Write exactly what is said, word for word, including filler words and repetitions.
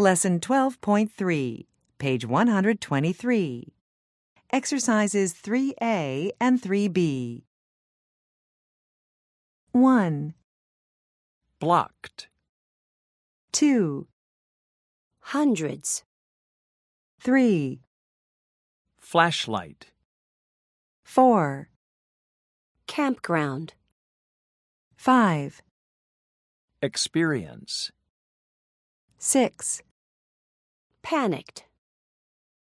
Lesson twelve point three, page one hundred twenty-three. Exercises three A and three B. one. Blocked. two. Hundreds. three. Flashlight. four. Campground. five. Experience. six. Panicked.